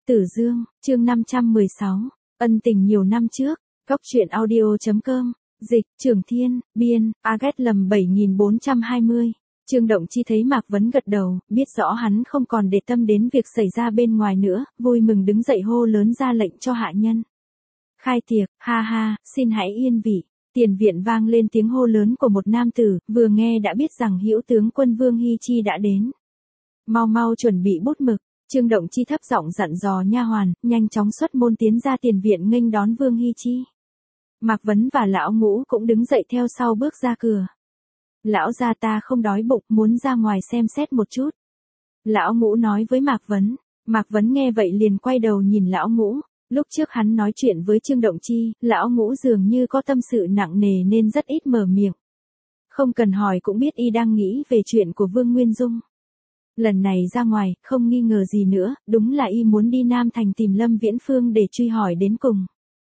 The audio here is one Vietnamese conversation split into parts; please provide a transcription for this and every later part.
Tử Dương, chương 516, ân tình nhiều năm trước, góc truyện audio.com, dịch, Trường Thiên, biên, Agat lầm 7420. Trương Động Chi thấy Mạc Vấn gật đầu, biết rõ hắn không còn để tâm đến việc xảy ra bên ngoài nữa, vui mừng đứng dậy hô lớn ra lệnh cho hạ nhân. Khai tiệc, ha ha, xin hãy yên vị. Tiền viện vang lên tiếng hô lớn của một nam tử, vừa nghe đã biết rằng hữu tướng quân Vương Hy Chi đã đến. Mau mau chuẩn bị bút mực. Trương Động Chi thấp giọng dặn dò nha hoàn, nhanh chóng xuất môn tiến ra tiền viện nghênh đón Vương Hy Chi. Mạc Vấn và lão Ngũ cũng đứng dậy theo sau bước ra cửa. Lão gia ta không đói bụng, muốn ra ngoài xem xét một chút. Lão Ngũ nói với Mạc Vấn. Mạc Vấn nghe vậy liền quay đầu nhìn lão Ngũ. Lúc trước hắn nói chuyện với Trương Động Chi, lão Ngũ dường như có tâm sự nặng nề nên rất ít mở miệng. Không cần hỏi cũng biết y đang nghĩ về chuyện của Vương Nguyên Dung. Lần này ra ngoài, không nghi ngờ gì nữa, đúng là y muốn đi Nam Thành tìm Lâm Viễn Phương để truy hỏi đến cùng.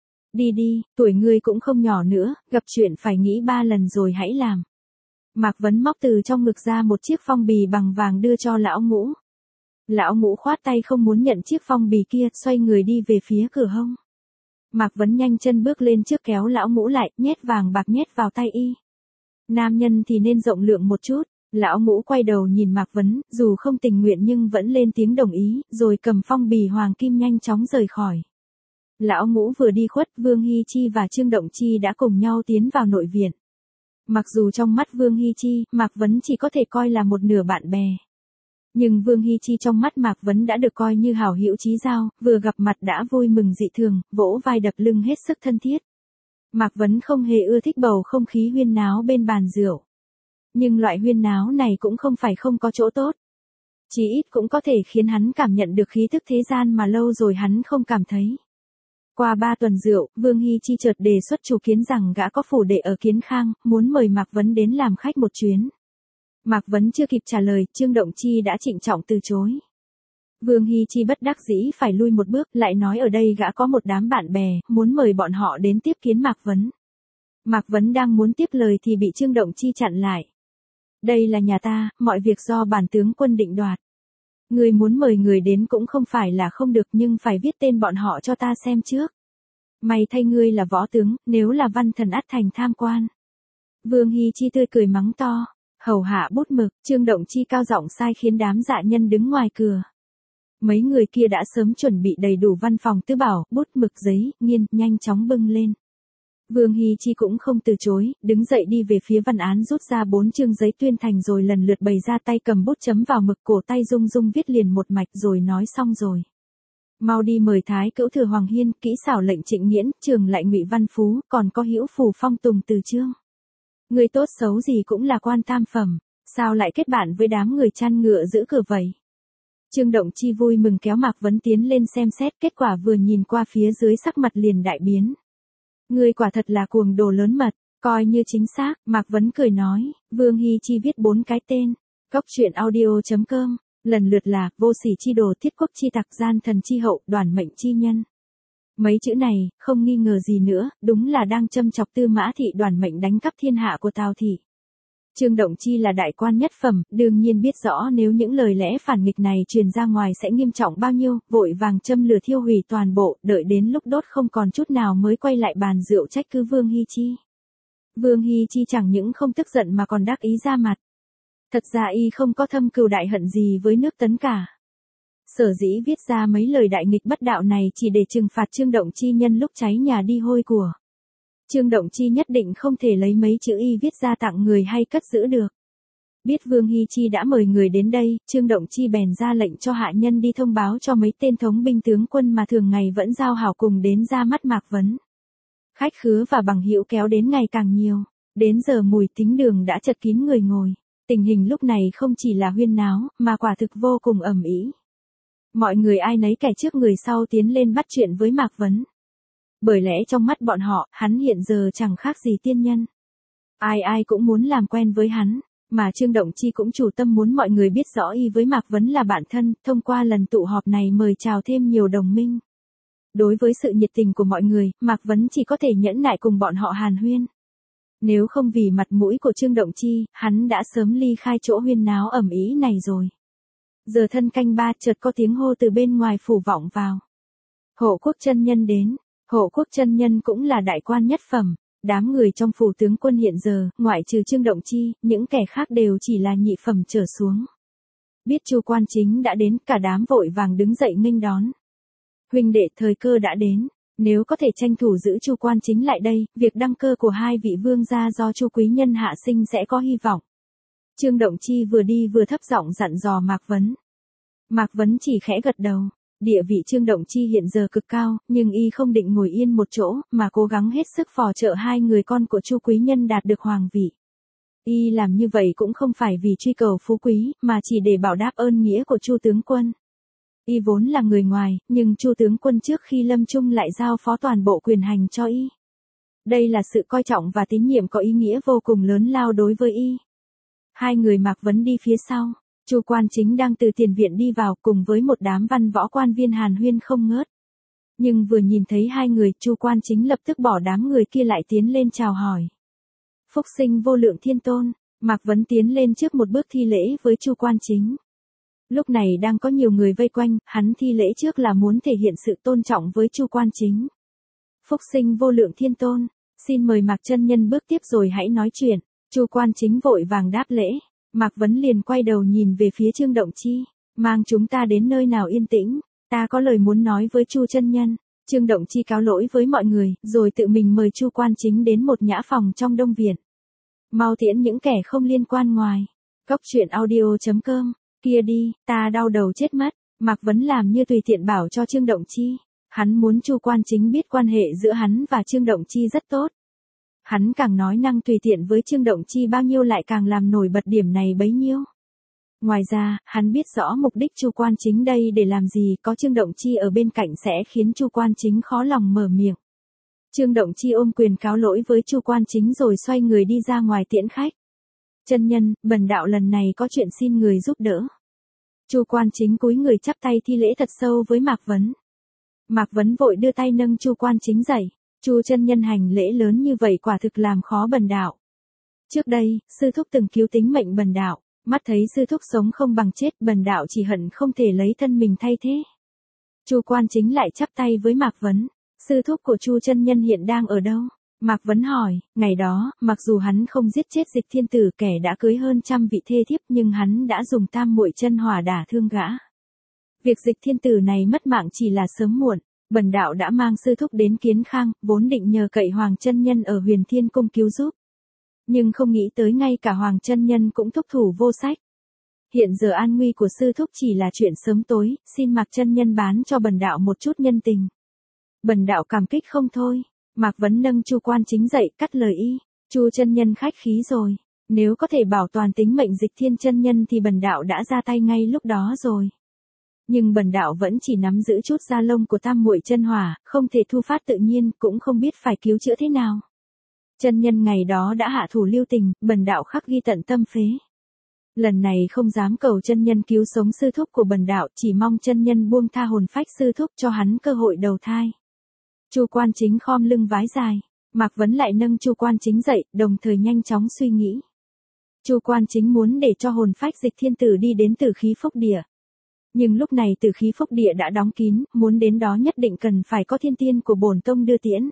Đi đi, tuổi ngươi cũng không nhỏ nữa, gặp chuyện phải nghĩ 3 lần rồi hãy làm. Mạc Vấn móc từ trong ngực ra một chiếc phong bì bằng vàng đưa cho lão Ngũ. Lão Ngũ khoát tay không muốn nhận chiếc phong bì kia, xoay người đi về phía cửa hông. Mạc Vấn nhanh chân bước lên trước kéo lão Ngũ lại, nhét vàng bạc nhét vào tay y. Nam nhân thì nên rộng lượng một chút. Lão Ngũ quay đầu nhìn Mạc Vấn, dù không tình nguyện nhưng vẫn lên tiếng đồng ý, rồi cầm phong bì hoàng kim nhanh chóng rời khỏi. Lão Ngũ vừa đi khuất, Vương Hy Chi và Trương Động Chi đã cùng nhau tiến vào nội viện. Mặc dù trong mắt Vương Hy Chi, Mạc Vấn chỉ có thể coi là một nửa bạn bè. Nhưng Vương Hy Chi trong mắt Mạc Vấn đã được coi như hảo hữu chí giao, vừa gặp mặt đã vui mừng dị thường, vỗ vai đập lưng hết sức thân thiết. Mạc Vấn không hề ưa thích bầu không khí huyên náo bên bàn rượu. Nhưng loại huyên náo này cũng không phải không có chỗ tốt. Chí ít cũng có thể khiến hắn cảm nhận được khí thức thế gian mà lâu rồi hắn không cảm thấy. Qua 3 tuần rượu, Vương Hy Chi chợt đề xuất chủ Kiến rằng gã có phủ đệ ở Kiến Khang, muốn mời Mạc Vấn đến làm khách một chuyến. Mạc Vấn chưa kịp trả lời, Trương Động Chi đã trịnh trọng từ chối. Vương Hy Chi bất đắc dĩ phải lui một bước, lại nói ở đây gã có một đám bạn bè, muốn mời bọn họ đến tiếp kiến Mạc Vấn. Mạc Vấn đang muốn tiếp lời thì bị Trương Động Chi chặn lại. Đây là nhà ta, mọi việc do bản tướng quân định đoạt. Người muốn mời người đến cũng không phải là không được nhưng phải viết tên bọn họ cho ta xem trước. May thay ngươi là võ tướng, nếu là văn thần ắt thành tham quan. Vương Hy Chi tươi cười mắng to, hầu hạ bút mực, Trương Động Chi cao giọng sai khiến đám dạ nhân đứng ngoài cửa. Mấy người kia đã sớm chuẩn bị đầy đủ văn phòng tứ bảo, bút mực giấy, nghiên, nhanh chóng bưng lên. Vương Hy Chi cũng không từ chối, đứng dậy đi về phía văn án rút ra 4 chương giấy tuyên thành rồi lần lượt bày ra tay cầm bút chấm vào mực, cổ tay rung rung viết liền một mạch rồi nói xong rồi. Mau đi mời Thái Cữu Thừa Hoàng Hiên, kỹ xảo lệnh Trịnh Nghiễn, trường lại Ngụy Văn Phú, còn có hữu phủ Phong Tùng Từ Chương. Người tốt xấu gì cũng là quan tam phẩm, sao lại kết bạn với đám người chăn ngựa giữ cửa vậy? Trương Động Chi vui mừng kéo Mạc Vấn tiến lên xem xét, kết quả vừa nhìn qua phía dưới sắc mặt liền đại biến. Ngươi quả thật là cuồng đồ lớn mật, coi như chính xác, Mạc Vấn cười nói, Vương Hy Chi viết 4 cái tên. Góc truyện audio.com, lần lượt là, vô sỉ chi đồ, thiết quốc chi tặc, gian thần chi hậu, đoản mệnh chi nhân. Mấy chữ này, không nghi ngờ gì nữa, đúng là đang châm chọc Tư Mã Thị đoản mệnh đánh cắp thiên hạ của Tào Thị. Trương Động Chi là đại quan nhất phẩm, đương nhiên biết rõ nếu những lời lẽ phản nghịch này truyền ra ngoài sẽ nghiêm trọng bao nhiêu, vội vàng châm lửa thiêu hủy toàn bộ, đợi đến lúc đốt không còn chút nào mới quay lại bàn rượu trách cứ Vương Hy Chi. Vương Hy Chi chẳng những không tức giận mà còn đắc ý ra mặt. Thật ra y không có thâm cừu đại hận gì với nước Tấn cả. Sở dĩ viết ra mấy lời đại nghịch bất đạo này chỉ để trừng phạt Trương Động Chi nhân lúc cháy nhà đi hôi của. Trương Động Chi nhất định không thể lấy mấy chữ y viết ra tặng người hay cất giữ được. Biết Vương Hy Chi đã mời người đến đây, Trương Động Chi bèn ra lệnh cho hạ nhân đi thông báo cho mấy tên thống binh tướng quân mà thường ngày vẫn giao hảo cùng đến ra mắt Mạc Vấn. Khách khứa và bằng hữu kéo đến ngày càng nhiều, đến giờ Mùi Tính Đường đã chật kín người ngồi. Tình hình lúc này không chỉ là huyên náo, mà quả thực vô cùng ầm ĩ. Mọi người ai nấy kẻ trước người sau tiến lên bắt chuyện với Mạc Vấn. Bởi lẽ trong mắt bọn họ, hắn hiện giờ chẳng khác gì tiên nhân. Ai ai cũng muốn làm quen với hắn, mà Trương Động Chi cũng chủ tâm muốn mọi người biết rõ y với Mạc Vấn là bạn thân, thông qua lần tụ họp này mời chào thêm nhiều đồng minh. Đối với sự nhiệt tình của mọi người, Mạc Vấn chỉ có thể nhẫn nại cùng bọn họ hàn huyên. Nếu không vì mặt mũi của Trương Động Chi, hắn đã sớm ly khai chỗ huyên náo ầm ĩ này rồi. Giờ thân canh 3 chợt có tiếng hô từ bên ngoài phủ vọng vào. Hộ quốc chân nhân đến. Hộ quốc chân nhân cũng là đại quan nhất phẩm. Đám người trong phủ tướng quân hiện giờ, ngoại trừ Trương Động Chi, những kẻ khác đều chỉ là nhị phẩm trở xuống. Biết Chu Quan Chính đã đến, cả đám vội vàng đứng dậy nghênh đón. Huynh đệ, thời cơ đã đến, nếu có thể tranh thủ giữ Chu Quan Chính lại đây, việc đăng cơ của hai vị vương gia do Chu quý nhân hạ sinh sẽ có hy vọng. Trương Động Chi vừa đi vừa thấp giọng dặn dò Mạc Vấn. Mạc Vấn chỉ khẽ gật đầu. Địa vị Trương Động Chi hiện giờ cực cao, nhưng y không định ngồi yên một chỗ, mà cố gắng hết sức phò trợ hai người con của Chu quý nhân đạt được hoàng vị. Y làm như vậy cũng không phải vì truy cầu phú quý, mà chỉ để bảo đáp ơn nghĩa của Chu tướng quân. Y vốn là người ngoài, nhưng Chu tướng quân trước khi lâm chung lại giao phó toàn bộ quyền hành cho y. Đây là sự coi trọng và tín nhiệm có ý nghĩa vô cùng lớn lao đối với y. Hai người Mạc Vấn đi phía sau. Chu Quan Chính đang từ tiền viện đi vào cùng với một đám văn võ quan viên hàn huyên không ngớt. Nhưng vừa nhìn thấy hai người, Chu Quan Chính lập tức bỏ đám người kia lại tiến lên chào hỏi. Phúc sinh vô lượng thiên tôn. Mạc Vấn tiến lên trước một bước thi lễ với Chu Quan Chính. Lúc này đang có nhiều người vây quanh, hắn thi lễ trước là muốn thể hiện sự tôn trọng với Chu Quan Chính. Phúc sinh vô lượng thiên tôn, xin mời Mạc chân nhân bước tiếp rồi hãy nói chuyện. Chu Quan Chính vội vàng đáp lễ. Mạc Vấn liền quay đầu nhìn về phía Trương Động Chi, mang chúng ta đến nơi nào yên tĩnh, ta có lời muốn nói với Chu chân nhân. Trương Động Chi cáo lỗi với mọi người, rồi tự mình mời Chu Quan Chính đến một nhã phòng trong Đông Viện. Mau tiễn những kẻ không liên quan ngoài. Cốc truyện audio.com, kia đi, ta đau đầu chết mất. Mạc Vấn làm như tùy tiện bảo cho Trương Động Chi. Hắn muốn Chu Quan Chính biết quan hệ giữa hắn và Trương Động Chi rất tốt. Hắn càng nói năng tùy tiện với Trương Động Chi bao nhiêu lại càng làm nổi bật điểm này bấy nhiêu. Ngoài ra, hắn biết rõ mục đích Chu Quan Chính đây để làm gì, có Trương Động Chi ở bên cạnh sẽ khiến Chu Quan Chính khó lòng mở miệng. Trương Động Chi ôm quyền cáo lỗi với Chu Quan Chính rồi xoay người đi ra ngoài tiễn khách. Chân nhân, bần đạo lần này có chuyện xin người giúp đỡ. Chu Quan Chính cúi người chắp tay thi lễ thật sâu với Mạc Vấn. Mạc Vấn vội đưa tay nâng Chu Quan Chính dậy. Chu chân nhân hành lễ lớn như vậy quả thực làm khó bần đạo. Trước đây, sư thúc từng cứu tính mệnh bần đạo, mắt thấy sư thúc sống không bằng chết, bần đạo chỉ hận không thể lấy thân mình thay thế. Chu Quan Chính lại chắp tay với Mạc Vấn. Sư thúc của Chu chân nhân hiện đang ở đâu? Mạc Vấn hỏi. Ngày đó, mặc dù hắn không giết chết Dịch Thiên Tử, kẻ đã cưới hơn trăm vị thê thiếp, nhưng hắn đã dùng tam muội chân hỏa đả thương gã. Việc Dịch Thiên Tử này mất mạng chỉ là sớm muộn. Bần đạo đã mang sư thúc đến Kiến Khang, vốn định nhờ cậy Hoàng chân nhân ở Huyền Thiên Cung cứu giúp. Nhưng không nghĩ tới ngay cả Hoàng chân nhân cũng thúc thủ vô sách. Hiện giờ an nguy của sư thúc chỉ là chuyện sớm tối, xin Mạc chân nhân bán cho bần đạo một chút nhân tình. Bần đạo cảm kích không thôi. Mạc Vấn nâng Chu Quan Chính dậy, cắt lời y. Chu chân nhân khách khí rồi. Nếu có thể bảo toàn tính mệnh Dịch Thiên chân nhân thì bần đạo đã ra tay ngay lúc đó rồi. Nhưng bần đạo vẫn chỉ nắm giữ chút da lông của tam muội chân hỏa, không thể thu phát tự nhiên, cũng không biết phải cứu chữa thế nào. Chân nhân ngày đó đã hạ thủ lưu tình, bần đạo khắc ghi tận tâm phế. Lần này không dám cầu chân nhân cứu sống sư thúc của bần đạo, chỉ mong chân nhân buông tha hồn phách sư thúc cho hắn cơ hội đầu thai. Chu Quan Chính khom lưng vái dài. Mạc Vấn lại nâng Chu Quan Chính dậy, đồng thời nhanh chóng suy nghĩ. Chu Quan Chính muốn để cho hồn phách Dịch Thiên Tử đi đến Tử Khí Phúc Địa. Nhưng lúc này Tử Khí Phúc Địa đã đóng kín, muốn đến đó nhất định cần phải có thiên tiên của bổn tông đưa tiễn.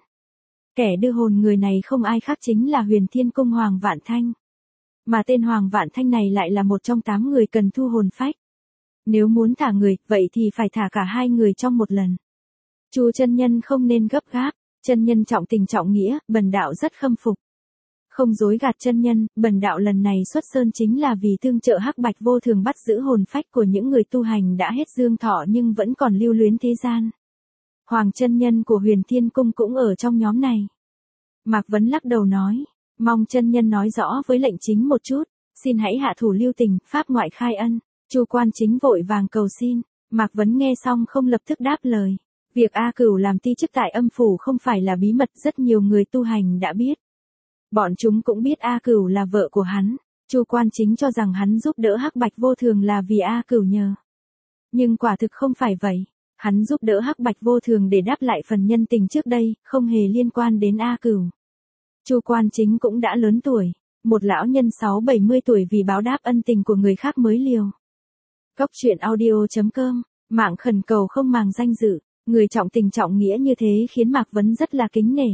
Kẻ đưa hồn người này không ai khác chính là Huyền Thiên Cung Hoàng Vạn Thanh. Mà tên Hoàng Vạn Thanh này lại là một trong 8 người cần thu hồn phách. Nếu muốn thả người, vậy thì phải thả cả 2 người trong một lần. Chu chân nhân không nên gấp gáp, chân nhân trọng tình trọng nghĩa, bần đạo rất khâm phục. Không dối gạt chân nhân, bần đạo lần này xuất sơn chính là vì tương trợ Hắc Bạch Vô Thường bắt giữ hồn phách của những người tu hành đã hết dương thọ nhưng vẫn còn lưu luyến thế gian. Hoàng chân nhân của Huyền Thiên Cung cũng ở trong nhóm này. Mạc Vấn lắc đầu nói, mong chân nhân nói rõ với lệnh chính một chút, xin hãy hạ thủ lưu tình, pháp ngoại khai ân. Chu Quan Chính vội vàng cầu xin. Mạc Vấn nghe xong không lập tức đáp lời. Việc A Cửu làm ti chức tại âm phủ không phải là bí mật, rất nhiều người tu hành đã biết. Bọn chúng cũng biết A Cửu là vợ của hắn. Chu Quan Chính cho rằng hắn giúp đỡ Hắc Bạch Vô Thường là vì A Cửu nhờ. Nhưng quả thực không phải vậy. Hắn giúp đỡ Hắc Bạch Vô Thường để đáp lại phần nhân tình trước đây, không hề liên quan đến A Cửu. Chu Quan Chính cũng đã lớn tuổi, một lão nhân 60-70 tuổi vì báo đáp ân tình của người khác mới liều. Cốc truyện audio.com, mạng khẩn cầu không màng danh dự. Người trọng tình trọng nghĩa như thế khiến Mạc Vấn rất là kính nể.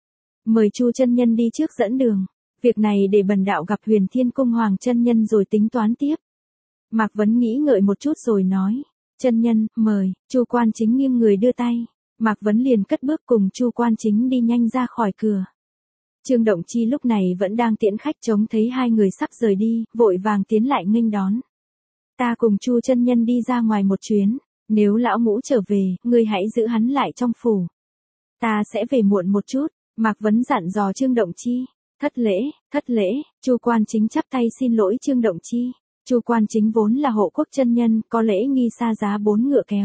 Mời Chu chân nhân đi trước dẫn đường. Việc này để bần đạo gặp Huyền Thiên Cung Hoàng chân nhân rồi tính toán tiếp. Mạc Vấn nghĩ ngợi một chút rồi nói. Chân nhân, mời. Chu Quan Chính nghiêng người đưa tay. Mạc Vấn liền cất bước cùng Chu Quan Chính đi nhanh ra khỏi cửa. Trương Động Chi lúc này vẫn đang tiễn khách, trông thấy hai người sắp rời đi, vội vàng tiến lại nghênh đón. Ta cùng Chu chân nhân đi ra ngoài một chuyến, nếu lão ngũ trở về, ngươi hãy giữ hắn lại trong phủ. Ta sẽ về muộn một chút. Mạc Vấn dặn dò Trương Động Chi. Thất lễ. Chu Quan Chính chắp tay xin lỗi Trương Động Chi. Chu Quan Chính vốn là hộ quốc chân nhân, có lễ nghi xa giá 4 ngựa kéo.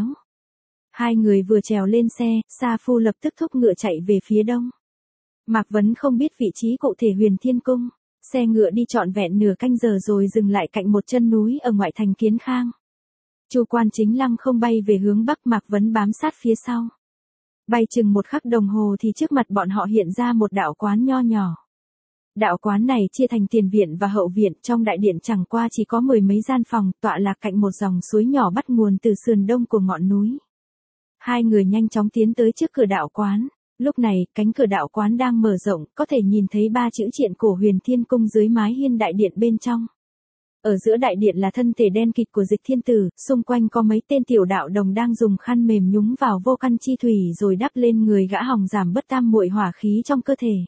Hai người vừa trèo lên xe, Sa Phu lập tức thúc ngựa chạy về phía đông. Mạc Vấn không biết vị trí cụ thể Huyền Thiên Cung. Xe ngựa đi trọn vẹn nửa canh giờ rồi dừng lại cạnh một chân núi ở ngoại thành Kiến Khang. Chu Quan Chính lăng không bay về hướng bắc, Mạc Vấn bám sát phía sau. Bay chừng một khắc đồng hồ thì trước mặt bọn họ hiện ra một đạo quán nho nhỏ. Đạo quán này chia thành tiền viện và hậu viện, trong đại điện chẳng qua chỉ có 10 mấy gian phòng, tọa lạc cạnh một dòng suối nhỏ bắt nguồn từ sườn đông của ngọn núi. Hai người nhanh chóng tiến tới trước cửa đạo quán. Lúc này, cánh cửa đạo quán đang mở rộng, có thể nhìn thấy 3 chữ triện cổ Huyền Thiên Cung dưới mái hiên đại điện bên trong. Ở giữa đại điện là thân thể đen kịt của Dịch Thiên Tử, xung quanh có mấy tên tiểu đạo đồng đang dùng khăn mềm nhúng vào vô căn chi thủy rồi đắp lên người gã hòng giảm bớt tam muội hỏa khí trong cơ thể.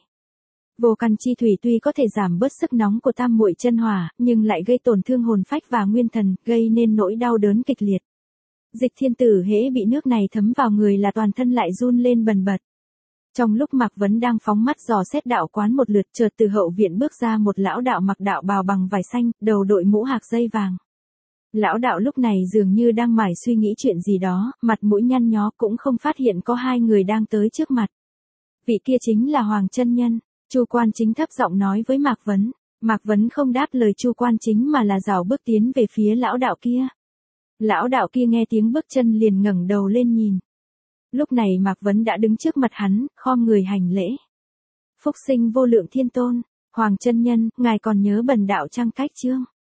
Vô căn chi thủy tuy có thể giảm bớt sức nóng của tam muội chân hỏa, nhưng lại gây tổn thương hồn phách và nguyên thần, gây nên nỗi đau đớn kịch liệt. Dịch Thiên Tử hễ bị nước này thấm vào người là toàn thân lại run lên bần bật. Trong lúc Mạc Vấn đang phóng mắt dò xét đạo quán một lượt, chợt từ hậu viện bước ra một lão đạo mặc đạo bào bằng vải xanh, đầu đội mũ hạc dây vàng. Lão đạo lúc này dường như đang mải suy nghĩ chuyện gì đó, mặt mũi nhăn nhó, cũng không phát hiện có hai người đang tới trước mặt. Vị kia chính là Hoàng chân nhân. Chu Quan Chính thấp giọng nói với Mạc Vấn. Mạc Vấn không đáp lời Chu Quan Chính mà là rảo bước tiến về phía lão đạo kia. Lão đạo kia nghe tiếng bước chân liền ngẩng đầu lên nhìn. Lúc này Mạc Vấn đã đứng trước mặt hắn, khom người hành lễ. Phúc sinh vô lượng thiên tôn, Hoàng chân nhân, ngài còn nhớ bần đạo chăng cách chương?